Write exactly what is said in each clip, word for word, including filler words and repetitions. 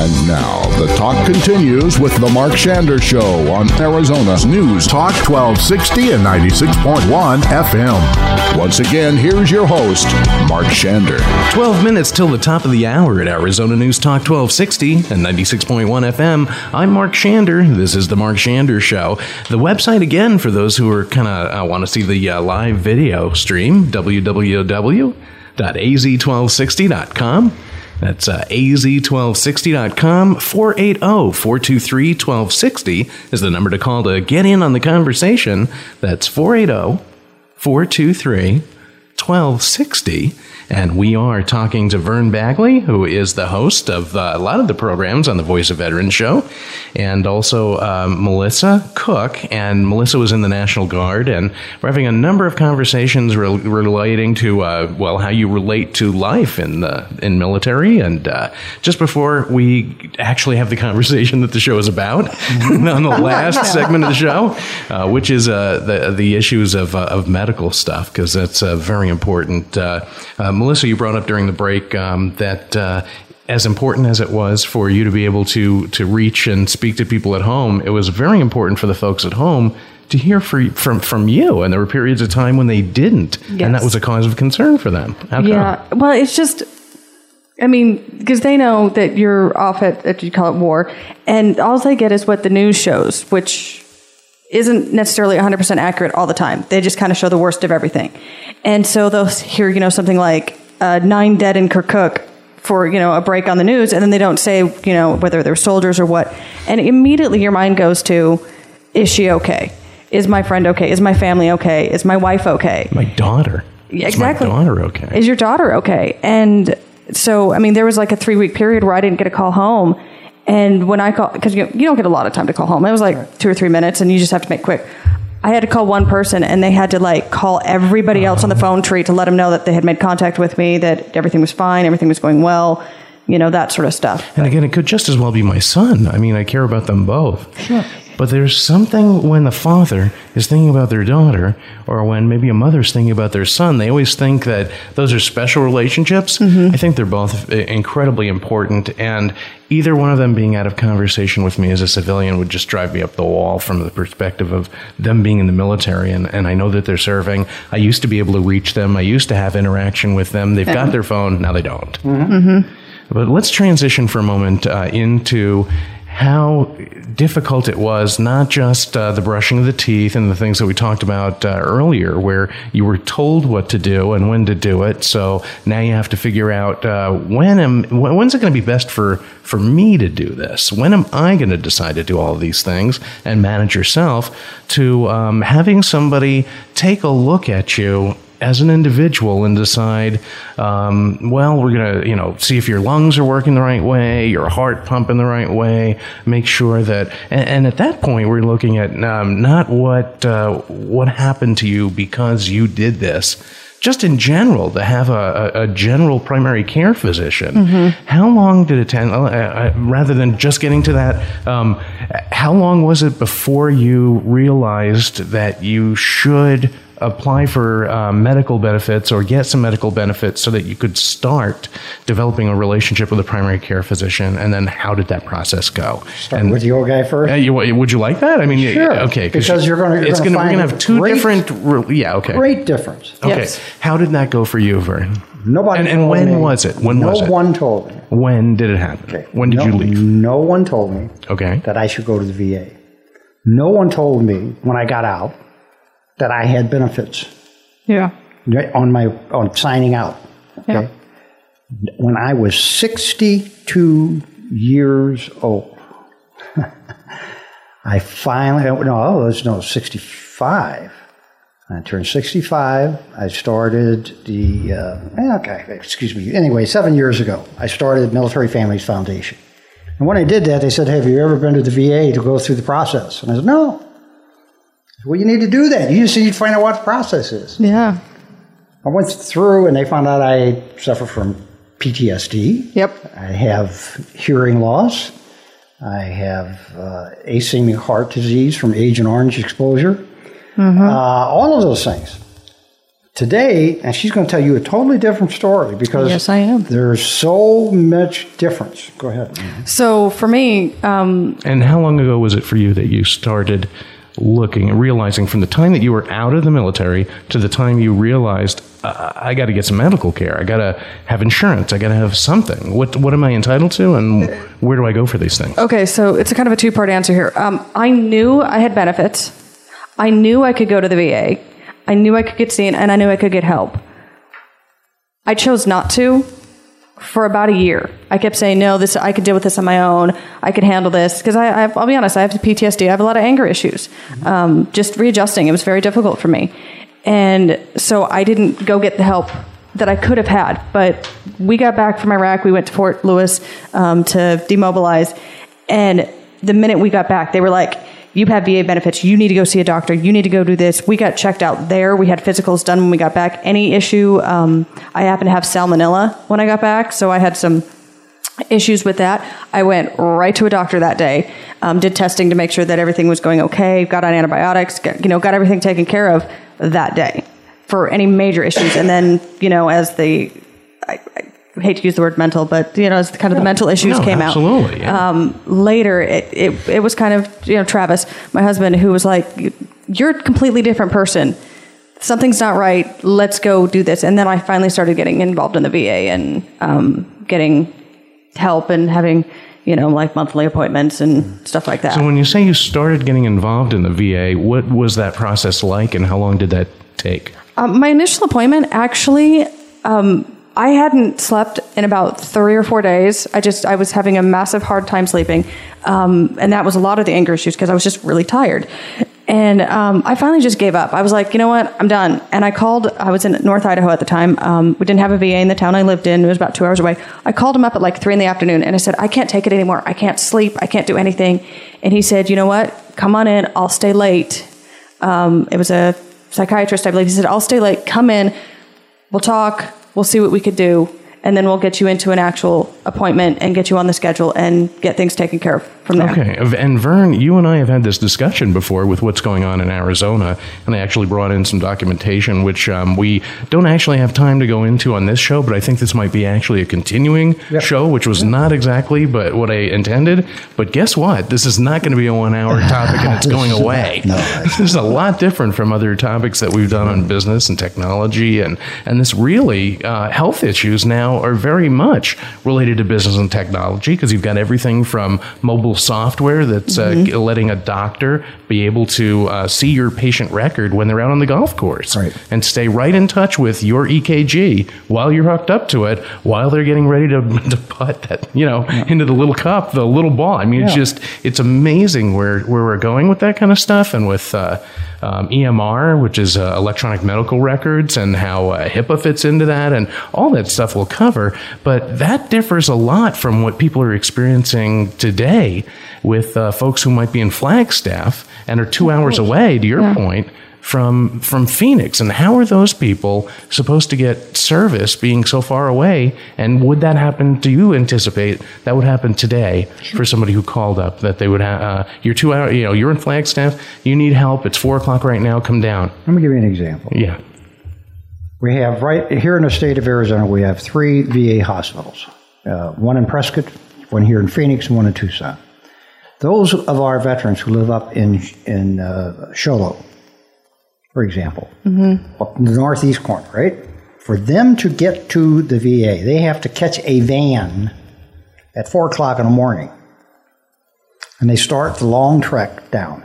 And now, the talk continues with The Mark Shander Show on Arizona's News Talk twelve sixty and ninety-six point one F M. Once again, here's your host, Mark Shander. twelve minutes till the top of the hour at Arizona News Talk twelve sixty and ninety-six point one F M. I'm Mark Shander. This is The Mark Shander Show. The website, again, for those who are kind of uh, want to see the uh, live video stream, w w w dot a z twelve sixty dot com. That's uh, a z twelve sixty dot com. four eight zero, four two three, one two six zero is the number to call to get in on the conversation. That's four eight zero, four two three, one two six zero. And we are talking to Vern Bagley, who is the host of uh, a lot of the programs on the Voice of Veterans show, and also um, Melissa Cook. And Melissa was in the National Guard, and we're having a number of conversations re- relating to, uh, well, how you relate to life in the in military. And uh, just before we actually have the conversation that the show is about, on the last segment of the show, uh, which is uh, the the issues of uh, of medical stuff, because that's uh, very important. Uh, uh, Melissa, you brought up during the break um, that uh, as important as it was for you to be able to to reach and speak to people at home, it was very important for the folks at home to hear for, from from you. And there were periods of time when they didn't. Yes. And that was a cause of concern for them. How yeah. come? Well, it's just, I mean, because they know that you're off at, at, you call it war, and all they get is what the news shows, which isn't necessarily one hundred percent accurate all the time. They just kind of show the worst of everything. And so they'll hear, you know, something like uh, nine dead in Kirkuk for, you know, a break on the news, and then they don't say, you know, whether they're soldiers or what. And immediately your mind goes to, is she okay? Is my friend okay? Is my family okay? Is my wife okay? My daughter. Yeah, exactly. Is my daughter okay? Is your daughter okay? And so, I mean, there was like a three-week period where I didn't get a call home. And when I call, because you, you don't get a lot of time to call home. It was like right. two or three minutes, and you just have to make quick. I had to call one person, and they had to like call everybody else on the phone tree to let them know that they had made contact with me, that everything was fine, everything was going well, you know, that sort of stuff. And again, it could just as well be my son. I mean, I care about them both. Sure. But there's something when the father is thinking about their daughter, or when maybe a mother's thinking about their son, they always think that those are special relationships. Mm-hmm. I think they're both incredibly important, and either one of them being out of conversation with me as a civilian would just drive me up the wall from the perspective of them being in the military, and, and I know that they're serving. I used to be able to reach them. I used to have interaction with them. They've got their phone. Now they don't. Mm-hmm. Mm-hmm. But let's transition for a moment uh, into how difficult it was, not just uh, the brushing of the teeth and the things that we talked about uh, earlier, where you were told what to do and when to do it. So now you have to figure out uh, when am when's it going to be best for, for me to do this? When am I going to decide to do all of these things and manage yourself, to um, having somebody take a look at you as an individual and decide, um, well, we're going to, you know, see if your lungs are working the right way, your heart pumping the right way, make sure that, and, and at that point, we're looking at um, not what uh, what happened to you because you did this, just in general, to have a, a, a general primary care physician. Mm-hmm. How long did it take, uh, uh, rather than just getting to that, um, how long was it before you realized that you should apply for uh, medical benefits or get some medical benefits so that you could start developing a relationship with a primary care physician? And then how did that process go? Start and, with the old guy first? Uh, you, would you like that? I mean, sure. Okay. Because you're going to, it's going to We're going to have two great, different, yeah, okay. Great difference. Okay. Yes. How did that go for you, Vern? Nobody And, and told when me. was it? When no was it? No one told me. When did it happen? Okay. When did no, you leave? No one told me Okay. that I should go to the V A. No one told me when I got out that I had benefits. Yeah. On my on signing out. Okay. Yeah. When I was sixty-two years old, I finally no, I was no sixty-five. I turned sixty-five. I started the uh, okay, excuse me. Anyway, seven years ago, I started Military Families Foundation. And when I did that, they said, "Hey, have you ever been to the V A to go through the process?" And I said, "No." Well, you need to do that. You just need to find out what the process is. Yeah. I went through, and they found out I suffer from P T S D. Yep. I have hearing loss. I have uh, ischemic heart disease from Agent Orange exposure. Mm-hmm. Uh, all of those things. Today, and she's going to tell you a totally different story because yes, I am. There's so much difference. Go ahead. So for me, um, and how long ago was it for you that you started looking and realizing from the time that you were out of the military to the time you realized uh, I got to get some medical care, I got to have insurance, I got to have something. What what am I entitled to, and where do I go for these things? Okay, so it's a kind of a two-part answer here. Um, I knew I had benefits. I knew I could go to the V A. I knew I could get seen, and I knew I could get help. I chose not to for about a year. I kept saying, no, this I could deal with this on my own. I could handle this. Because I, I have, I'll be honest, I have P T S D. I have a lot of anger issues. Um, just readjusting, it was very difficult for me. And so I didn't go get the help that I could have had. But we got back from Iraq. We went to Fort Lewis um, to demobilize. And the minute we got back, they were like, you have V A benefits. You need to go see a doctor. You need to go do this. We got checked out there. We had physicals done when we got back. Any issue, um, I happen to have salmonella when I got back, so I had some issues with that. I went right to a doctor that day, um, did testing to make sure that everything was going okay, got on antibiotics, got, you know, got everything taken care of that day for any major issues. And then, you know, as the... I, I hate to use the word mental, but you know, as kind of the mental issues no, came absolutely, out. Yeah. Um, later, it, it it was kind of, you know, Travis, my husband, who was like, "You're a completely different person. Something's not right. Let's go do this." And then I finally started getting involved in the V A and um, getting help and having, you know, like monthly appointments and stuff like that. So when you say you started getting involved in the V A, what was that process like, and how long did that take? Um, my initial appointment, actually. Um, I hadn't slept in about three or four days. I just, I was having a massive hard time sleeping. Um, and that was a lot of the anger issues because I was just really tired. And um, I finally just gave up. I was like, you know what, I'm done. And I called, I was in North Idaho at the time. Um, we didn't have a V A in the town I lived in. It was about two hours away. I called him up at like three in the afternoon and I said, I can't take it anymore. I can't sleep. I can't do anything. And he said, you know what, come on in. I'll stay late. Um, it was a psychiatrist, I believe. He said, I'll stay late. Come in. We'll talk. We'll see what we could do, and then we'll get you into an actual appointment and get you on the schedule and get things taken care of from there. Okay. And Vern, you and I have had this discussion before with what's going on in Arizona, and I actually brought in some documentation, which um, we don't actually have time to go into on this show, but I think this might be actually a continuing yep. show, which was yep. not exactly but what I intended. But guess what? This is not going to be a one-hour topic, and it's going away. No, this is a lot different from other topics that we've done on business and technology, and, and this really, uh, health issues now are very much related to business and technology, because you've got everything from mobile software that's mm-hmm. uh, letting a doctor be able to uh, see your patient record when they're out on the golf course right. and stay right in touch with your E K G while you're hooked up to it, while they're getting ready to, to putt that, you know, yeah. into the little cup, the little ball. I mean, yeah. it's just, it's amazing where, where we're going with that kind of stuff, and with uh, um, E M R, which is uh, electronic medical records, and how uh, HIPAA fits into that, and all that stuff we'll cover. But that differs a lot from what people are experiencing today with uh, folks who might be in Flagstaff and are two hours away, to your yeah. point, from from Phoenix. And how are those people supposed to get service being so far away? And would that happen, do you anticipate that would happen today for somebody who called up, that they would have, uh, you're two hours, you know, you're in Flagstaff, you need help, it's four o'clock right now, come down. Let me give you an example. Yeah. We have, right here in the state of Arizona, we have three V A hospitals, uh, one in Prescott, one here in Phoenix, and one in Tucson. Those of our veterans who live up in in uh, Show Low, for example, mm-hmm. up in the northeast corner, right? For them to get to the V A, they have to catch a van at four o'clock in the morning, and they start the long trek down.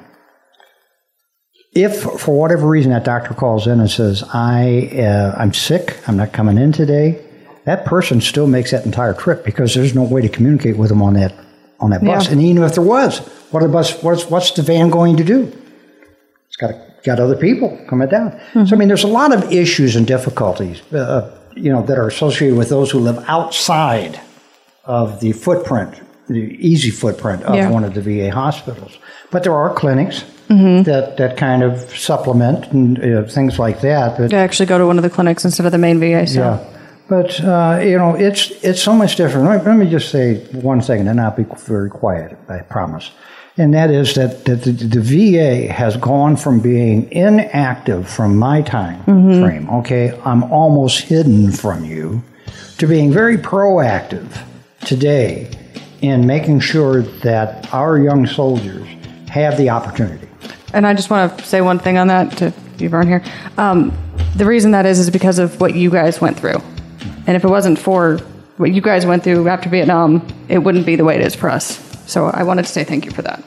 If, for whatever reason, that doctor calls in and says, I, uh, I'm sick, I'm not coming in today, that person still makes that entire trip, because there's no way to communicate with them on that on that bus. Yeah. And even if there was, what the bus, what's, what's the van going to do? It's got to, got other people coming down. Mm-hmm. So, I mean, there's a lot of issues and difficulties, uh, you know, that are associated with those who live outside of the footprint, the easy footprint of yeah. one of the V A hospitals. But there are clinics mm-hmm. that, that kind of supplement and uh, things like that. But I actually go to one of the clinics instead of the main V A. So. Yeah. But, uh, you know, it's it's so much different. Let me, let me just say one thing, and I'll be very quiet, I promise. And that is that, that the, the V A has gone from being inactive from my time mm-hmm. frame, okay, I'm almost hidden from you, to being very proactive today in making sure that our young soldiers have the opportunity. And I just want to say one thing on that to you, Vern, here. Um, the reason that is is because of what you guys went through. And if it wasn't for what you guys went through after Vietnam, it wouldn't be the way it is for us. So I wanted to say thank you for that.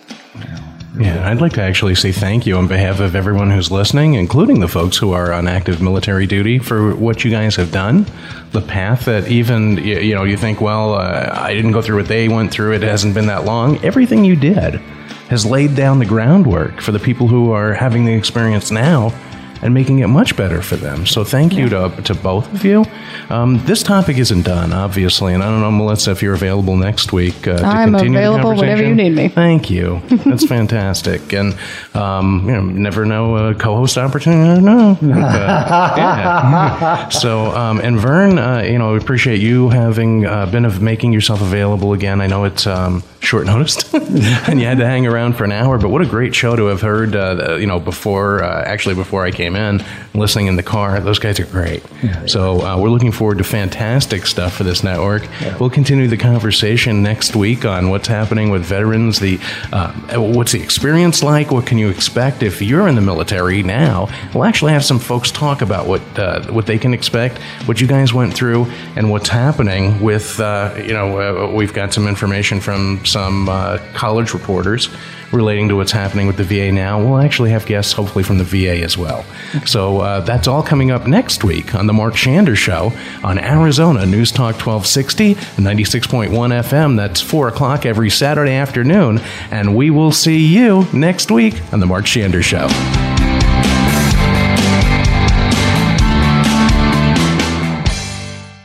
Yeah, I'd like to actually say thank you on behalf of everyone who's listening, including the folks who are on active military duty, for what you guys have done. The path that even, you know, you think, well, uh, I didn't go through what they went through. It hasn't been that long. Everything you did has laid down the groundwork for the people who are having the experience now and making it much better for them. So thank you to to both of you. Um, this topic isn't done, obviously, and I don't know, Melissa, if you're available next week uh, to I'm continue available the conversation. whenever you need me. Thank you. That's fantastic. And um, you know, never know a co-host opportunity. No. But, uh, yeah. So, um, and Vern, uh, you know, we appreciate you having uh, been of making yourself available again. I know it's um, short noticed, and you had to hang around for an hour. But what a great show to have heard. Uh, you know, before uh, actually before I came in, listening in the car. Those guys are great. Yeah, so uh, we're looking forward to fantastic stuff for this network. Yeah. We'll continue the conversation next week on what's happening with veterans. The uh, what's the experience like? What can you expect if you're in the military now? We'll actually have some folks talk about what uh, what they can expect, what you guys went through, and what's happening with. Uh, you know, uh, we've got some information from some uh, college reporters relating to what's happening with the V A now. We'll actually have guests, hopefully, from the V A as well. So uh, that's all coming up next week on The Mark Shander Show on Arizona News Talk twelve sixty, ninety-six point one F M. That's four o'clock every Saturday afternoon. And we will see you next week on The Mark Shander Show.